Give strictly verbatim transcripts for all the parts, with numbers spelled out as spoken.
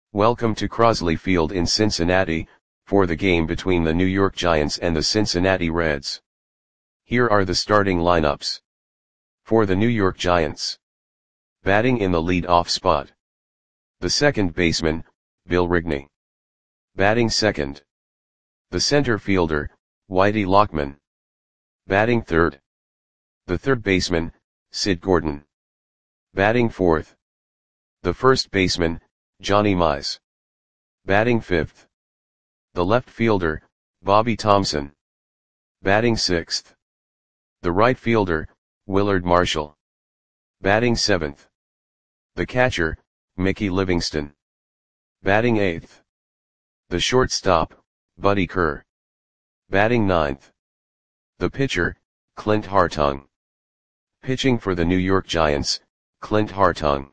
Welcome to Crosley Field in Cincinnati, for the game between the New York Giants and the Cincinnati Reds. Here are the starting lineups. For the New York Giants. Batting in the lead-off spot. The second baseman, Bill Rigney. Batting second. The center fielder, Whitey Lockman. Batting third. The third baseman, Sid Gordon. Batting fourth. The first baseman, Johnny Mize. Batting fifth. The left fielder, Bobby Thomson. Batting sixth. The right fielder, Willard Marshall. Batting seventh. The catcher, Mickey Livingston. Batting eighth. The shortstop, Buddy Kerr. Batting ninth. The pitcher, Clint Hartung. Pitching for the New York Giants, Clint Hartung.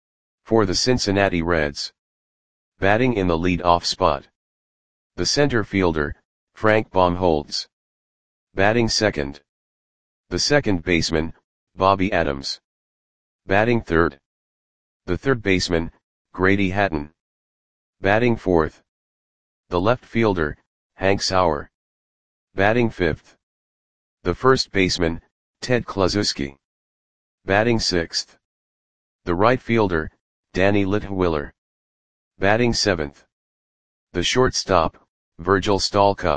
For the Cincinnati Reds. Batting in the lead-off spot. The center fielder, Frank Baumholtz. Batting second. The second baseman, Bobby Adams. Batting third. The third baseman, Grady Hatton. Batting fourth. The left fielder, Hank Sauer. Batting fifth. The first baseman, Ted Kluszewski. Batting sixth. The right fielder, Danny Litwiller. Batting seventh. The shortstop, Virgil Stalcup.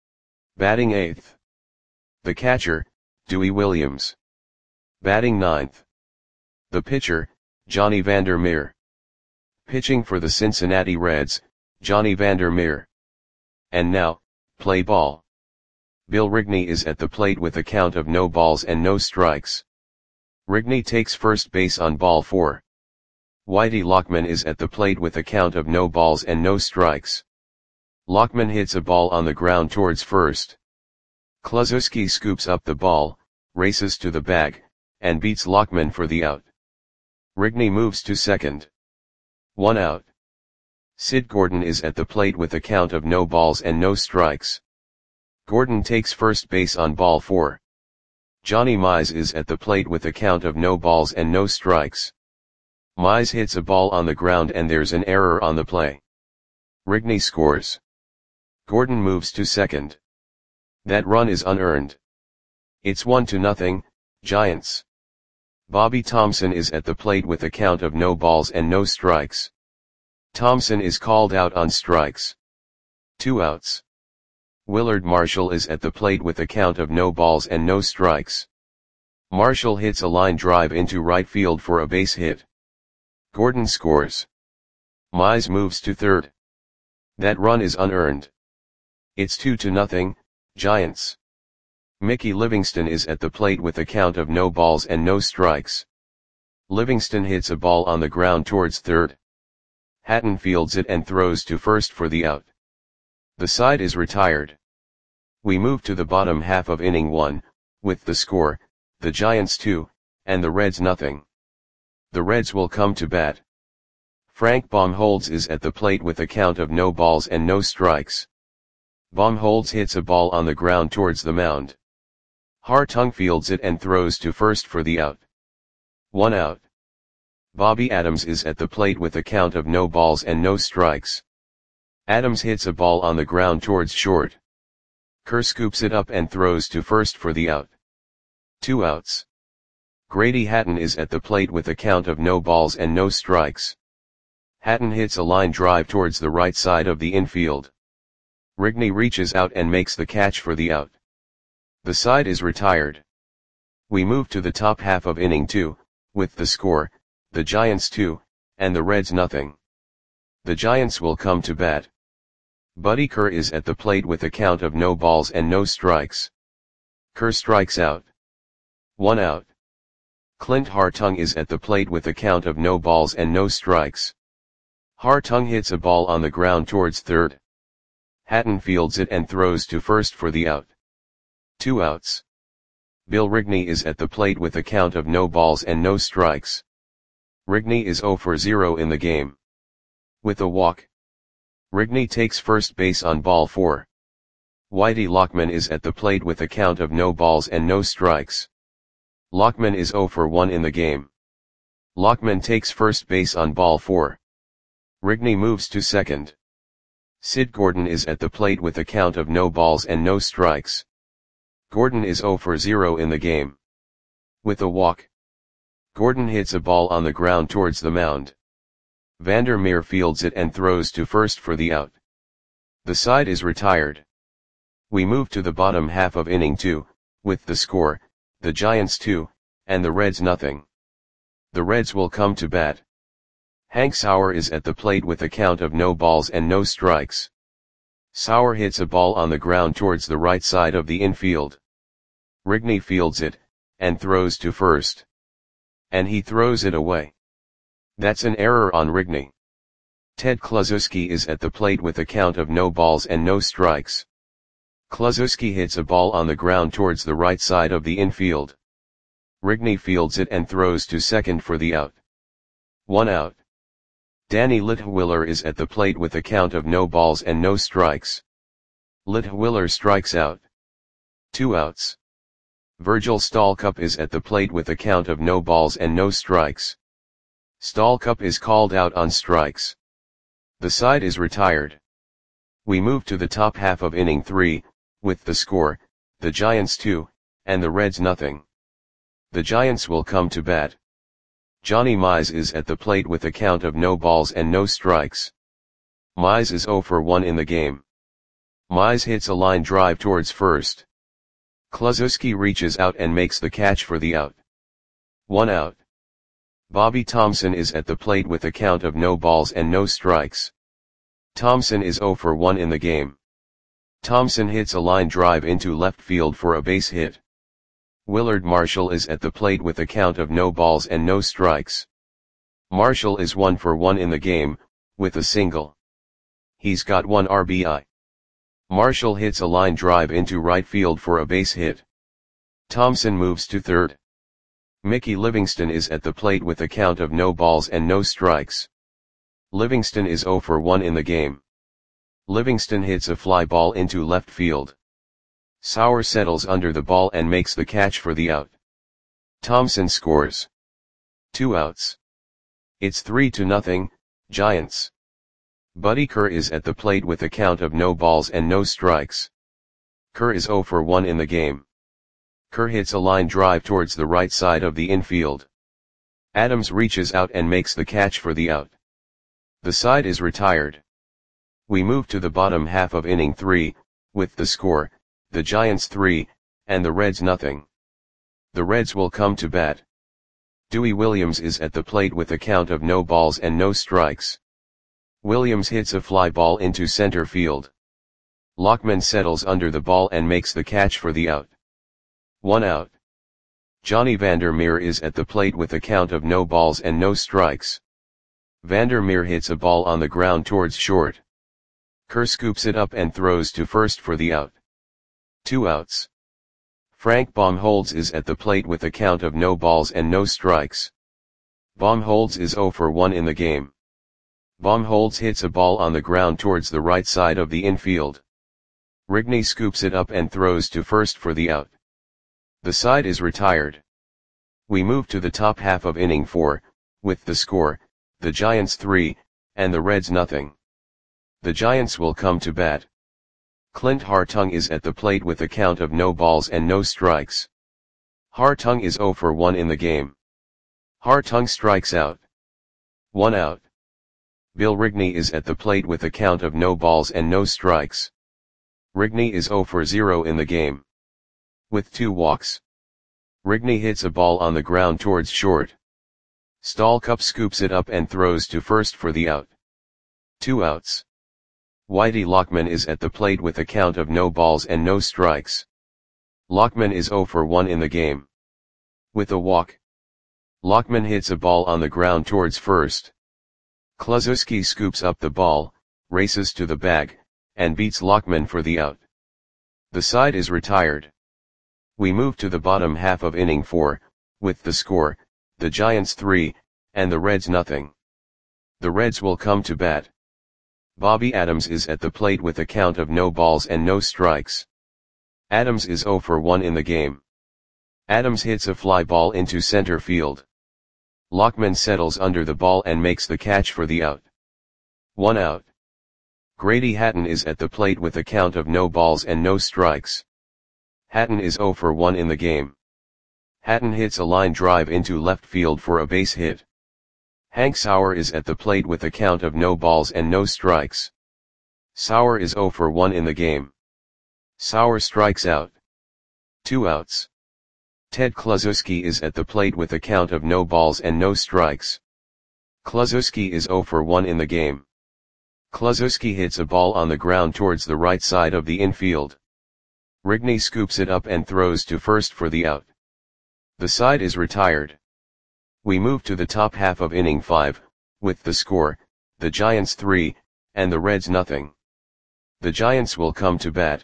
Batting eighth. The catcher, Dewey Williams. Batting ninth. The pitcher, Johnny Vander Meer. Pitching for the Cincinnati Reds, Johnny Vander Meer. And now, play ball. Bill Rigney is at the plate with a count of no balls and no strikes. Rigney takes first base on ball four. Whitey Lockman is at the plate with a count of no balls and no strikes. Lockman hits a ball on the ground towards first. Kluszewski scoops up the ball, races to the bag, and beats Lockman for the out. Rigney moves to second. One out. Sid Gordon is at the plate with a count of no balls and no strikes. Gordon takes first base on ball four. Johnny Mize is at the plate with a count of no balls and no strikes. Mize hits a ball on the ground and there's an error on the play. Rigney scores. Gordon moves to second. That run is unearned. It's one to nothing, Giants. Bobby Thomson is at the plate with a count of no balls and no strikes. Thomson is called out on strikes. Two outs. Willard Marshall is at the plate with a count of no balls and no strikes. Marshall hits a line drive into right field for a base hit. Gordon scores. Mize moves to third. That run is unearned. It's two to nothing, Giants. Mickey Livingston is at the plate with a count of no balls and no strikes. Livingston hits a ball on the ground towards third. Hatton fields it and throws to first for the out. The side is retired. We move to the bottom half of inning one, with the score, the Giants two, and the Reds nothing. The Reds will come to bat. Frank Baumholtz is at the plate with a count of no balls and no strikes. Baumholtz hits a ball on the ground towards the mound. Hartung fields it and throws to first for the out. One out. Bobby Adams is at the plate with a count of no balls and no strikes. Adams hits a ball on the ground towards short. Kerr scoops it up and throws to first for the out. Two outs. Grady Hatton is at the plate with a count of no balls and no strikes. Hatton hits a line drive towards the right side of the infield. Rigney reaches out and makes the catch for the out. The side is retired. We move to the top half of inning two, with the score, the Giants two, and the Reds nothing. The Giants will come to bat. Buddy Kerr is at the plate with a count of no balls and no strikes. Kerr strikes out. One out. Clint Hartung is at the plate with a count of no balls and no strikes. Hartung hits a ball on the ground towards third. Hatton fields it and throws to first for the out. Two outs. Bill Rigney is at the plate with a count of no balls and no strikes. Rigney is zero for zero in the game. With a walk. Rigney takes first base on ball four. Whitey Lockman is at the plate with a count of no balls and no strikes. Lockman is zero for one in the game. Lockman takes first base on ball four. Rigney moves to second. Sid Gordon is at the plate with a count of no balls and no strikes. Gordon is zero for zero in the game. With a walk, Gordon hits a ball on the ground towards the mound. Vander Meer fields it and throws to first for the out. The side is retired. We move to the bottom half of inning two, with the score, the Giants two, and the Reds nothing. The Reds will come to bat. Hank Sauer is at the plate with a count of no balls and no strikes. Sauer hits a ball on the ground towards the right side of the infield. Rigney fields it, and throws to first. And he throws it away. That's an error on Rigney. Ted Kluszewski is at the plate with a count of no balls and no strikes. Kluszewski hits a ball on the ground towards the right side of the infield. Rigney fields it and throws to second for the out. One out. Danny Litwiller is at the plate with a count of no balls and no strikes. Litwiller strikes out. Two outs. Virgil Stallcup is at the plate with a count of no balls and no strikes. Stallcup is called out on strikes. The side is retired. We move to the top half of inning three, with the score, the Giants two, and the Reds nothing. The Giants will come to bat. Johnny Mize is at the plate with a count of no balls and no strikes. Mize is zero for one in the game. Mize hits a line drive towards first. Kluszewski reaches out and makes the catch for the out. One out. Bobby Thomson is at the plate with a count of no balls and no strikes. Thomson is zero for one in the game. Thomson hits a line drive into left field for a base hit. Willard Marshall is at the plate with a count of no balls and no strikes. Marshall is one for one in the game, with a single. He's got one R B I. Marshall hits a line drive into right field for a base hit. Thomson moves to third. Mickey Livingston is at the plate with a count of no balls and no strikes. Livingston is zero for one in the game. Livingston hits a fly ball into left field. Sauer settles under the ball and makes the catch for the out. Thomson scores. Two outs. It's three to nothing, Giants. Buddy Kerr is at the plate with a count of no balls and no strikes. Kerr is zero for one in the game. Kerr hits a line drive towards the right side of the infield. Adams reaches out and makes the catch for the out. The side is retired. We move to the bottom half of inning three, with the score, the Giants three, and the Reds nothing. The Reds will come to bat. Dewey Williams is at the plate with a count of no balls and no strikes. Williams hits a fly ball into center field. Lockman settles under the ball and makes the catch for the out. One out. Johnny Vander Meer is at the plate with a count of no balls and no strikes. Vander Meer hits a ball on the ground towards short. Kerr scoops it up and throws to first for the out. Two outs. Frank Baumholtz is at the plate with a count of no balls and no strikes. Baumholtz is zero for one in the game. Baumholtz hits a ball on the ground towards the right side of the infield. Rigney scoops it up and throws to first for the out. The side is retired. We move to the top half of inning four, with the score, the Giants three, and the Reds nothing. The Giants will come to bat. Clint Hartung is at the plate with a count of no balls and no strikes. Hartung is zero for one in the game. Hartung strikes out. One out. Bill Rigney is at the plate with a count of no balls and no strikes. Rigney is zero for zero in the game. With two walks. Rigney hits a ball on the ground towards short. Stallcup scoops it up and throws to first for the out. Two outs. Whitey Lockman is at the plate with a count of no balls and no strikes. Lockman is zero for one in the game. With a walk. Lockman hits a ball on the ground towards first. Kluszewski scoops up the ball, races to the bag, and beats Lockman for the out. The side is retired. We move to the bottom half of inning four, with the score, the Giants three, and the Reds nothing. The Reds will come to bat. Bobby Adams is at the plate with a count of no balls and no strikes. Adams is zero for one in the game. Adams hits a fly ball into center field. Lockman settles under the ball and makes the catch for the out. One out. Grady Hatton is at the plate with a count of no balls and no strikes. Hatton is zero for one in the game. Hatton hits a line drive into left field for a base hit. Hank Sauer is at the plate with a count of no balls and no strikes. Sauer is zero for one in the game. Sauer strikes out. Two outs. Ted Kluszewski is at the plate with a count of no balls and no strikes. Kluszewski is zero for one in the game. Kluszewski hits a ball on the ground towards the right side of the infield. Rigney scoops it up and throws to first for the out. The side is retired. We move to the top half of inning five, with the score, the Giants three, and the Reds nothing. The Giants will come to bat.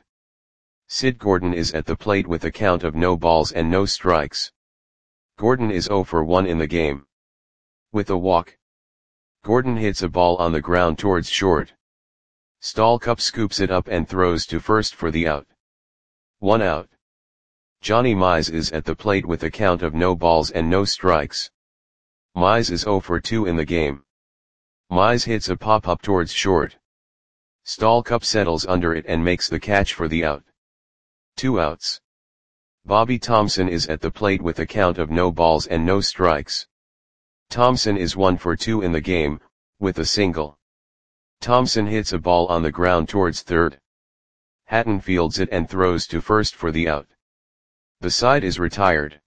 Sid Gordon is at the plate with a count of no balls and no strikes. Gordon is zero for one in the game. With a walk, Gordon hits a ball on the ground towards short. Stallcup scoops it up and throws to first for the out. One out. Johnny Mize is at the plate with a count of no balls and no strikes. Mize is zero for two in the game. Mize hits a pop-up towards short. Stallcup settles under it and makes the catch for the out. Two outs. Bobby Thomson is at the plate with a count of no balls and no strikes. Thomson is one for two in the game, with a single. Thomson hits a ball on the ground towards third. Hatton fields it and throws to first for the out. The side is retired.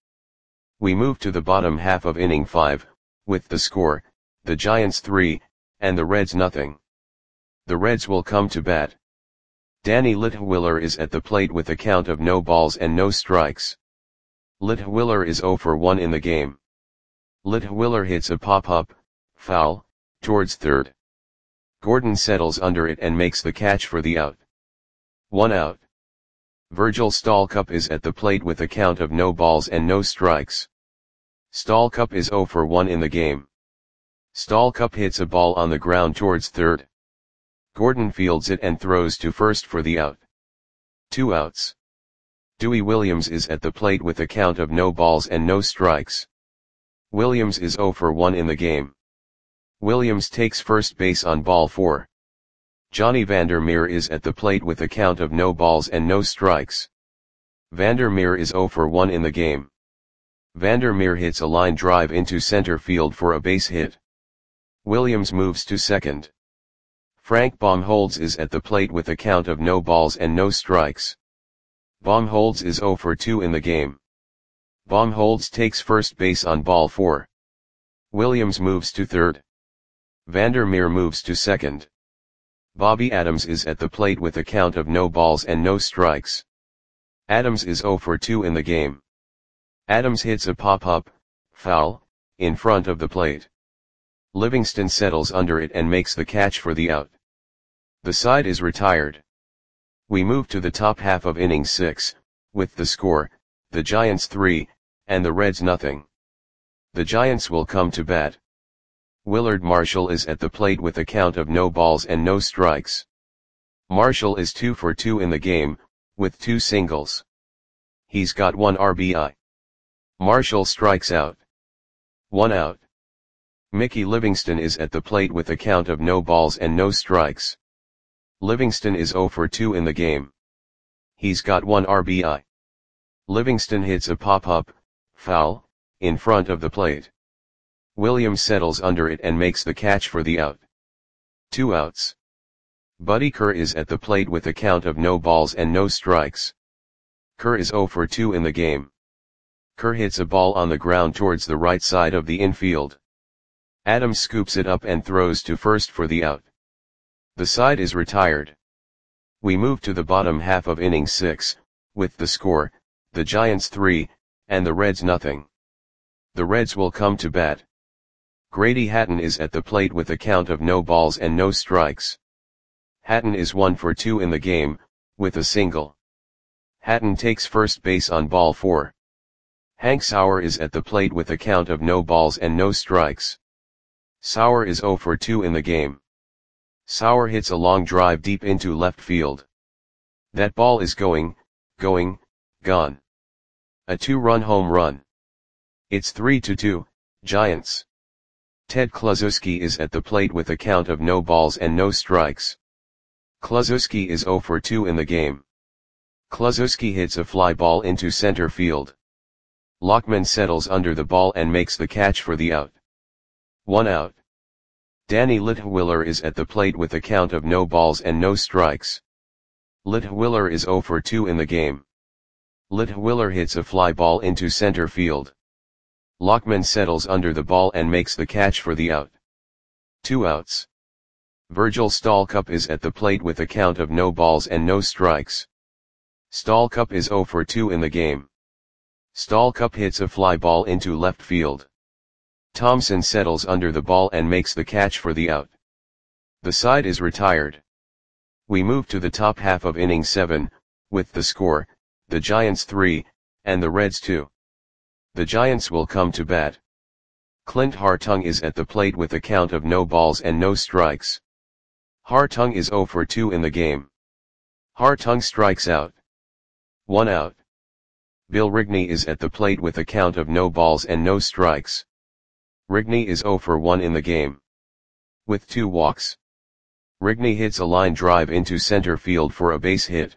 We move to the bottom half of inning five, with the score, the Giants three, and the Reds nothing. The Reds will come to bat. Danny Litwiller is at the plate with a count of no balls and no strikes. Litwiller is zero for one in the game. Litwiller hits a pop-up, foul, towards third. Gordon settles under it and makes the catch for the out. One out. Virgil Stallcup is at the plate with a count of no balls and no strikes. Stallcup is zero for one in the game. Stallcup hits a ball on the ground towards third. Gordon fields it and throws to first for the out. Two outs. Dewey Williams is at the plate with a count of no balls and no strikes. Williams is zero for one in the game. Williams takes first base on ball four. Johnny Vandermeer is at the plate with a count of no balls and no strikes. Vandermeer is zero for one in the game. Vandermeer hits a line drive into center field for a base hit. Williams moves to second. Frank Baumholtz is at the plate with a count of no balls and no strikes. Baumholtz is zero for two in the game. Baumholtz takes first base on ball four. Williams moves to third. Vandermeer moves to second. Bobby Adams is at the plate with a count of no balls and no strikes. Adams is zero for two in the game. Adams hits a pop-up, foul, in front of the plate. Livingston settles under it and makes the catch for the out. The side is retired. We move to the top half of inning six, with the score, the Giants three, and the Reds nothing. The Giants will come to bat. Willard Marshall is at the plate with a count of no balls and no strikes. Marshall is two for two in the game, with two singles. He's got one R B I. Marshall strikes out. One out. Mickey Livingston is at the plate with a count of no balls and no strikes. Livingston is zero for two in the game. He's got one R B I. Livingston hits a pop-up, foul, in front of the plate. Williams settles under it and makes the catch for the out. Two outs. Buddy Kerr is at the plate with a count of no balls and no strikes. Kerr is zero for two in the game. Kerr hits a ball on the ground towards the right side of the infield. Adams scoops it up and throws to first for the out. The side is retired. We move to the bottom half of inning six, with the score, the Giants three, and the Reds nothing. The Reds will come to bat. Grady Hatton is at the plate with a count of no balls and no strikes. Hatton is one for two in the game, with a single. Hatton takes first base on ball four. Hank Sauer is at the plate with a count of no balls and no strikes. Sauer is zero for two in the game. Sauer hits a long drive deep into left field. That ball is going, going, gone. A two-run home run. It's three to two, Giants. Ted Kluszewski is at the plate with a count of no balls and no strikes. Kluszewski is zero for two in the game. Kluszewski hits a fly ball into center field. Lockman settles under the ball and makes the catch for the out. One out. Danny Litwiller is at the plate with a count of no balls and no strikes. Litwiller is zero for two in the game. Litwiller hits a fly ball into center field. Lockman settles under the ball and makes the catch for the out. Two outs. Virgil Stalcup is at the plate with a count of no balls and no strikes. Stalcup is zero for two in the game. Stalcup hits a fly ball into left field. Thompson settles under the ball and makes the catch for the out. The side is retired. We move to the top half of inning seven, with the score, the Giants three, and the Reds two. The Giants will come to bat. Clint Hartung is at the plate with a count of no balls and no strikes. Hartung is zero for two in the game. Hartung strikes out. One out. Bill Rigney is at the plate with a count of no balls and no strikes. Rigney is zero for one in the game. With two walks. Rigney hits a line drive into center field for a base hit.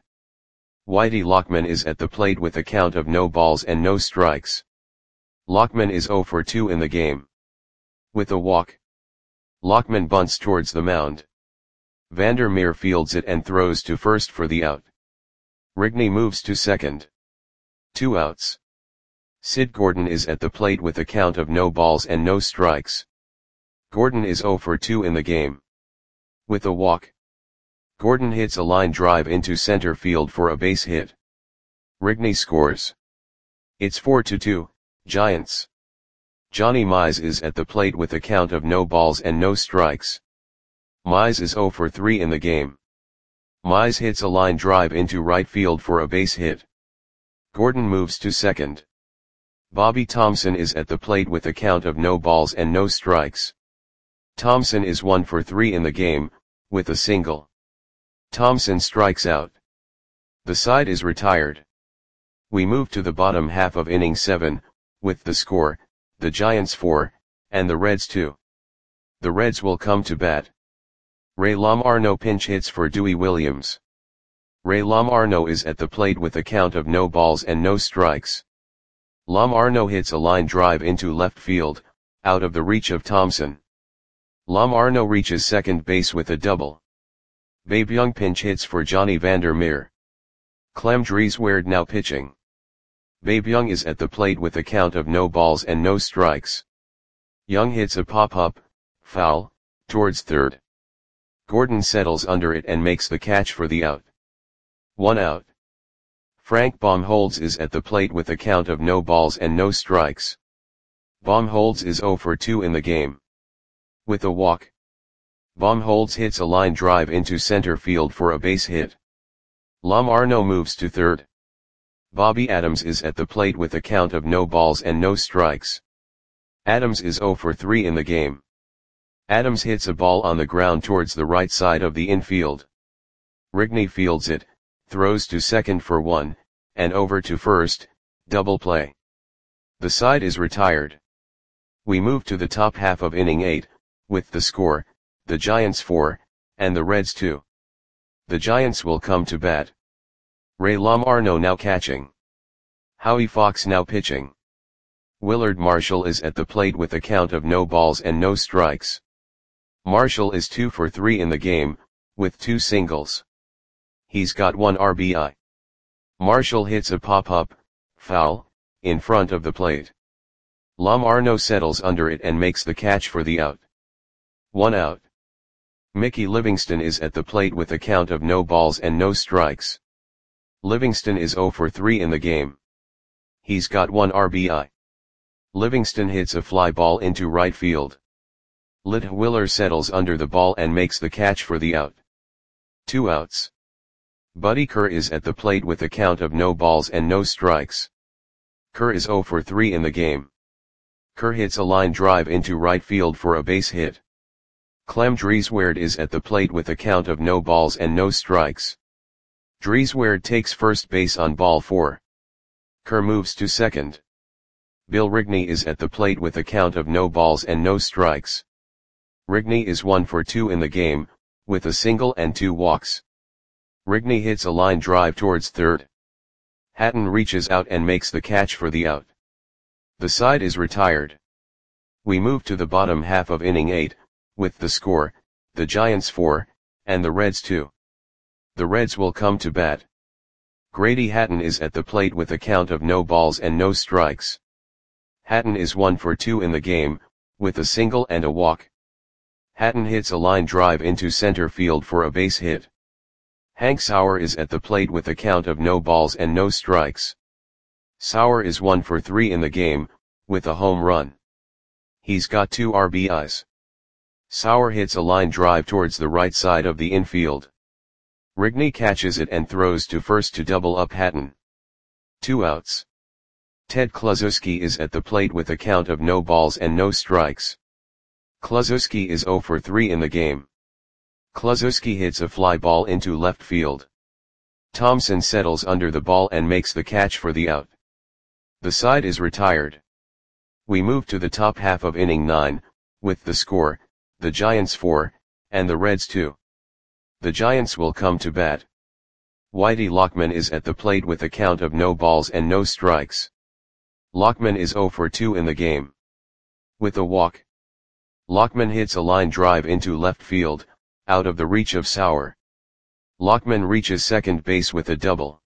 Whitey Lockman is at the plate with a count of no balls and no strikes. Lockman is zero for two in the game. With a walk. Lockman bunts towards the mound. Vandermeer fields it and throws to first for the out. Rigney moves to second. Two outs. Sid Gordon is at the plate with a count of no balls and no strikes. Gordon is zero for two in the game. With a walk. Gordon hits a line drive into center field for a base hit. Rigney scores. It's four to two, Giants. Johnny Mize is at the plate with a count of no balls and no strikes. Mize is zero for three in the game. Mize hits a line drive into right field for a base hit. Gordon moves to second. Bobby Thompson is at the plate with a count of no balls and no strikes. Thompson is one for three in the game, with a single. Thompson strikes out. The side is retired. We move to the bottom half of inning seven, with the score, the Giants four, and the Reds two. The Reds will come to bat. Ray Lomarno pinch hits for Dewey Williams. Ray Lomarno is at the plate with a count of no balls and no strikes. Lomarno hits a line drive into left field, out of the reach of Thompson. Lomarno reaches second base with a double. Babe Young pinch hits for Johnny Vandermeer. Clem Drieswerd now pitching. Babe Young is at the plate with a count of no balls and no strikes. Young hits a pop-up, foul, towards third. Gordon settles under it and makes the catch for the out. One out. Frank Baumholtz is at the plate with a count of no balls and no strikes. Baumholtz is zero for two in the game. With a walk. Baumholtz hits a line drive into center field for a base hit. Lomarno moves to third. Bobby Adams is at the plate with a count of no balls and no strikes. Adams is zero for three in the game. Adams hits a ball on the ground towards the right side of the infield. Rigney fields it, throws to second for one, and over to first, double play. The side is retired. We move to the top half of inning eight, with the score, the Giants four, and the Reds two. The Giants will come to bat. Ray Lomarno now catching. Howie Fox now pitching. Willard Marshall is at the plate with a count of no balls and no strikes. Marshall is two for three in the game, with two singles. He's got one R B I. Marshall hits a pop-up, foul, in front of the plate. Lomarno settles under it and makes the catch for the out. One out. Mickey Livingston is at the plate with a count of no balls and no strikes. Livingston is zero for three in the game. He's got one R B I. Livingston hits a fly ball into right field. Litwiller settles under the ball and makes the catch for the out. Two outs. Buddy Kerr is at the plate with a count of no balls and no strikes. Kerr is zero for three in the game. Kerr hits a line drive into right field for a base hit. Clem Drieswerd is at the plate with a count of no balls and no strikes. Drieswerd takes first base on ball four. Kerr moves to second. Bill Rigney is at the plate with a count of no balls and no strikes. Rigney is one for two in the game, with a single and two walks. Rigney hits a line drive towards third. Hatton reaches out and makes the catch for the out. The side is retired. We move to the bottom half of inning eight, with the score, the Giants four, and the Reds two. The Reds will come to bat. Grady Hatton is at the plate with a count of no balls and no strikes. Hatton is one for two in the game, with a single and a walk. Hatton hits a line drive into center field for a base hit. Hank Sauer is at the plate with a count of no balls and no strikes. Sauer is one for three in the game, with a home run. He's got two R B Is. Sauer hits a line drive towards the right side of the infield. Rigney catches it and throws to first to double up Hatton. Two outs. Ted Kluszewski is at the plate with a count of no balls and no strikes. Kluszewski is zero for three in the game. Kluszewski hits a fly ball into left field. Thompson settles under the ball and makes the catch for the out. The side is retired. We move to the top half of inning nine, with the score, the Giants four, and the Reds two. The Giants will come to bat. Whitey Lockman is at the plate with a count of no balls and no strikes. Lockman is zero for two in the game. With a walk. Lockman hits a line drive into left field, out of the reach of Sauer. Lockman reaches second base with a double.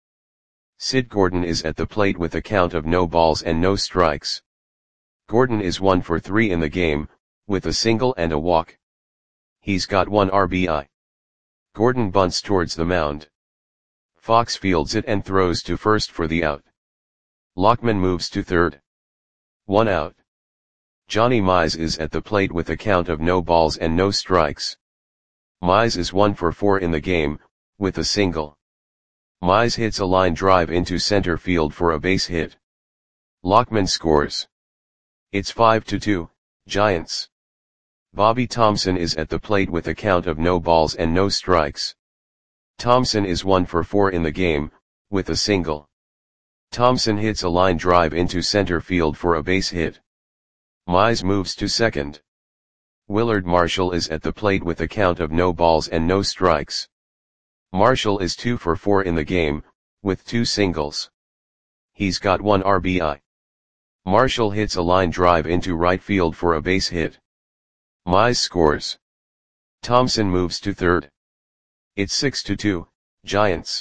Sid Gordon is at the plate with a count of no balls and no strikes. Gordon is one for three in the game, with a single and a walk. He's got one R B I. Gordon bunts towards the mound. Fox fields it and throws to first for the out. Lockman moves to third. One out. Johnny Mize is at the plate with a count of no balls and no strikes. Mize is one for four in the game, with a single. Mize hits a line drive into center field for a base hit. Lockman scores. It's five to two, Giants. Bobby Thompson is at the plate with a count of no balls and no strikes. Thompson is one for four in the game, with a single. Thompson hits a line drive into center field for a base hit. Mize moves to second. Willard Marshall is at the plate with a count of no balls and no strikes. Marshall is two for four in the game, with two singles. He's got one R B I. Marshall hits a line drive into right field for a base hit. Mize scores. Thompson moves to third. It's six to two, Giants.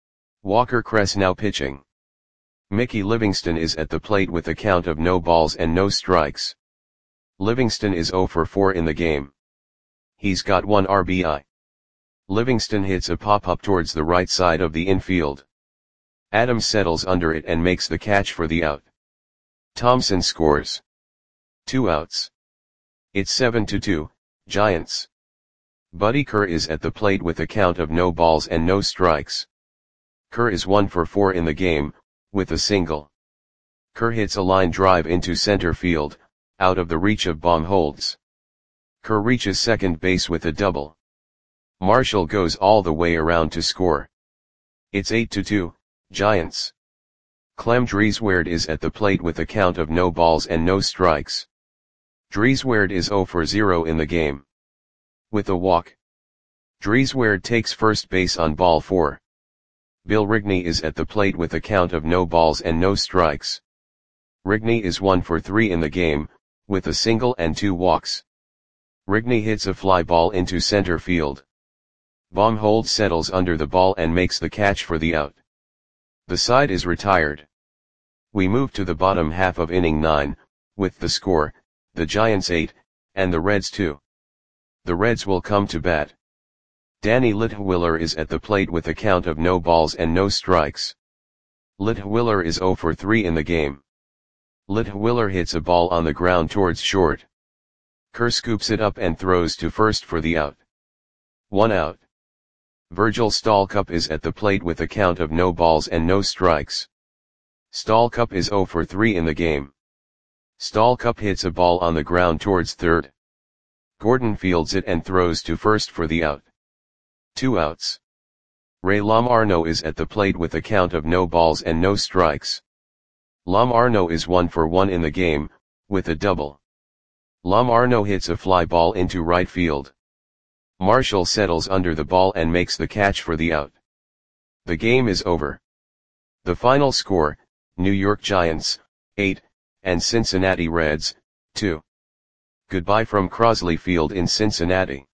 Walker Kress now pitching. Mickey Livingston is at the plate with a count of no balls and no strikes. Livingston is zero for four in the game. He's got one R B I. Livingston hits a pop-up towards the right side of the infield. Adams settles under it and makes the catch for the out. Thompson scores. Two outs. It's seven to two, Giants. Buddy Kerr is at the plate with a count of no balls and no strikes. Kerr is one for four in the game, with a single. Kerr hits a line drive into center field, out of the reach of Baumholtz. Kerr reaches second base with a double. Marshall goes all the way around to score. It's eight to two, Giants. Clem Drieswerd is at the plate with a count of no balls and no strikes. Drieswerd is zero for zero in the game. With a walk. Drieswerd takes first base on ball four. Bill Rigney is at the plate with a count of no balls and no strikes. Rigney is one for three in the game, with a single and two walks. Rigney hits a fly ball into center field. Baumholtz settles under the ball and makes the catch for the out. The side is retired. We move to the bottom half of inning nine, with the score, the Giants eight, and the Reds two. The Reds will come to bat. Danny Litwiller is at the plate with a count of no balls and no strikes. Litwiller is zero for three in the game. Litwiller hits a ball on the ground towards short. Kerr scoops it up and throws to first for the out. One out. Virgil Stallcup is at the plate with a count of no balls and no strikes. Stallcup is zero for three in the game. Stallcup hits a ball on the ground towards third. Gordon fields it and throws to first for the out. Two outs. Ray Lamarno is at the plate with a count of no balls and no strikes. Lom Arno is one for one in the game, with a double. Lom Arno hits a fly ball into right field. Marshall settles under the ball and makes the catch for the out. The game is over. The final score, New York Giants, eight, and Cincinnati Reds, two. Goodbye from Crosley Field in Cincinnati.